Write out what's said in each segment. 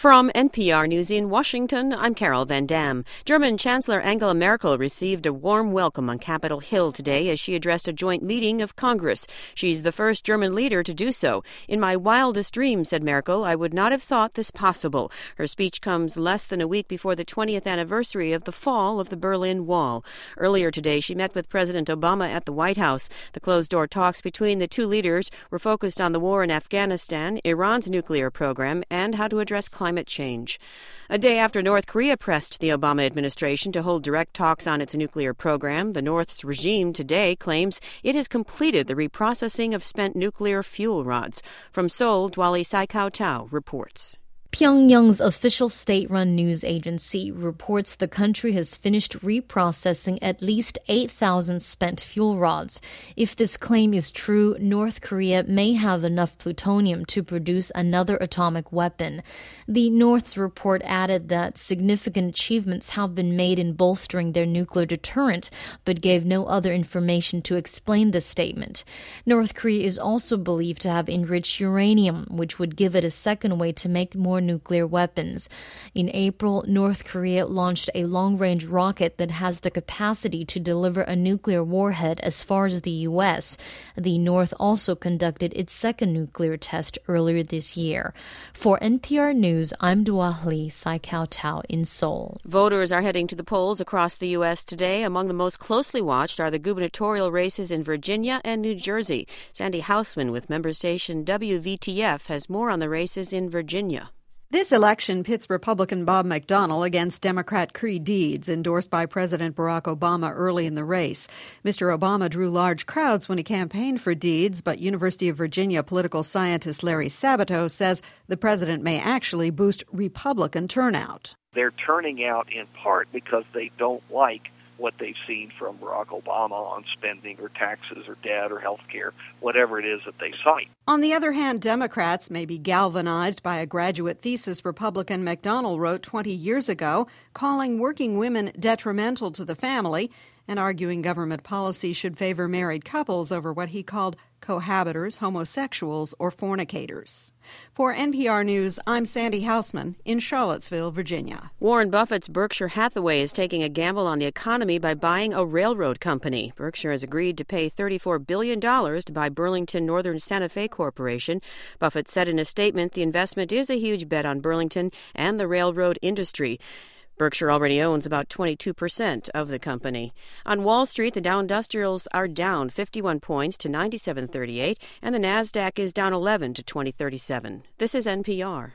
From NPR News in Washington, I'm Carol Van Dam. German Chancellor Angela Merkel received a warm welcome on Capitol Hill today as she addressed a joint meeting of Congress. She's the first German leader to do so. "In my wildest dreams," said Merkel, "I would not have thought this possible." Her speech comes less than a week before the 20th anniversary of the fall of the Berlin Wall. Earlier today, she met with President Obama at the White House. The closed-door talks between the two leaders were focused on the war in Afghanistan, Iran's nuclear program, and how to address climate change. A day after North Korea pressed the Obama administration to hold direct talks on its nuclear program, the North's regime today claims it has completed the reprocessing of spent nuclear fuel rods. From Seoul, Dwali Saikao-Tao reports. Pyongyang's official state-run news agency reports the country has finished reprocessing at least 8,000 spent fuel rods. If this claim is true, North Korea may have enough plutonium to produce another atomic weapon. The North's report added that significant achievements have been made in bolstering their nuclear deterrent, but gave no other information to explain the statement. North Korea is also believed to have enriched uranium, which would give it a second way to make more nuclear weapons. In April, North Korea launched a long-range rocket that has the capacity to deliver a nuclear warhead as far as the U.S. The North also conducted its second nuclear test earlier this year. For NPR News, I'm Dwali Saikao-Tao in Seoul. Voters are heading to the polls across the U.S. today. Among the most closely watched are the gubernatorial races in Virginia and New Jersey. Sandy Hausman with member station WVTF has more on the races in Virginia. This election pits Republican Bob McDonnell against Democrat Creed Deeds, endorsed by President Barack Obama early in the race. Mr. Obama drew large crowds when he campaigned for Deeds, but University of Virginia political scientist Larry Sabato says the president may actually boost Republican turnout. They're turning out in part because they don't like what they've seen from Barack Obama on spending or taxes or debt or health care, whatever it is that they cite. On the other hand, Democrats may be galvanized by a graduate thesis Republican McDonnell wrote 20 years ago, calling working women detrimental to the family and arguing government policy should favor married couples over what he called cohabitors, homosexuals, or fornicators. For NPR News, I'm Sandy Hausman in Charlottesville, Virginia. Warren Buffett's Berkshire Hathaway is taking a gamble on the economy by buying a railroad company. Berkshire has agreed to pay $34 billion to buy Burlington Northern Santa Fe Corporation. Buffett said in a statement the investment is a huge bet on Burlington and the railroad industry. Berkshire already owns about 22% of the company. On Wall Street, the Dow Industrials are down 51 points to 97.38, and the Nasdaq is down 11 to 20.37. This is NPR.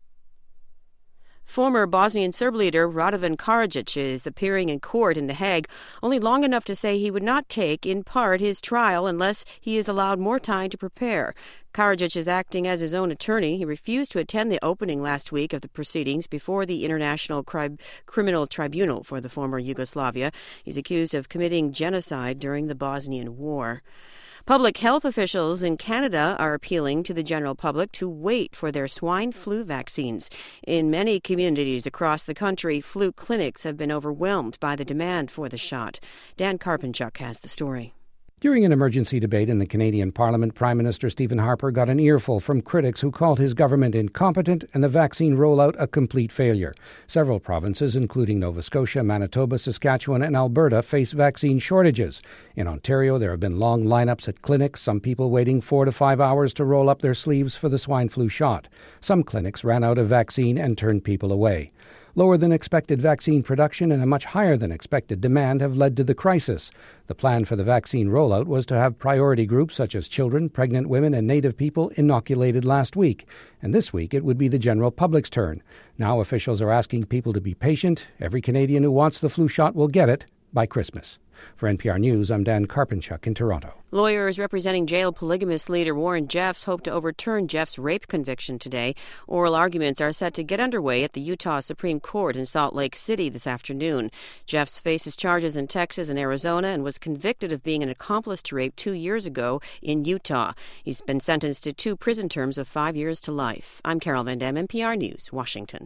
Former Bosnian Serb leader Radovan Karadzic is appearing in court in The Hague, only long enough to say he would not take, in part, his trial unless he is allowed more time to prepare. Karadzic is acting as his own attorney. He refused to attend the opening last week of the proceedings before the International Criminal Tribunal for the former Yugoslavia. He's accused of committing genocide during the Bosnian War. Public health officials in Canada are appealing to the general public to wait for their swine flu vaccines. In many communities across the country, flu clinics have been overwhelmed by the demand for the shot. Dan Karpenchuk has the story. During an emergency debate in the Canadian Parliament, Prime Minister Stephen Harper got an earful from critics who called his government incompetent and the vaccine rollout a complete failure. Several provinces, including Nova Scotia, Manitoba, Saskatchewan, and Alberta, face vaccine shortages. In Ontario, there have been long lineups at clinics, some people waiting 4 to 5 hours to roll up their sleeves for the swine flu shot. Some clinics ran out of vaccine and turned people away. Lower than expected vaccine production and a much higher than expected demand have led to the crisis. The plan for the vaccine rollout was to have priority groups such as children, pregnant women, and Native people inoculated last week. And this week it would be the general public's turn. Now officials are asking people to be patient. Every Canadian who wants the flu shot will get it by Christmas. For NPR News, I'm Dan Karpenchuk in Toronto. Lawyers representing jailed polygamist leader Warren Jeffs hope to overturn Jeffs' rape conviction today. Oral arguments are set to get underway at the Utah Supreme Court in Salt Lake City this afternoon. Jeffs faces charges in Texas and Arizona and was convicted of being an accomplice to rape 2 years ago in Utah. He's been sentenced to 2 prison terms of 5 years to life. I'm Carol Van Dam, NPR News, Washington.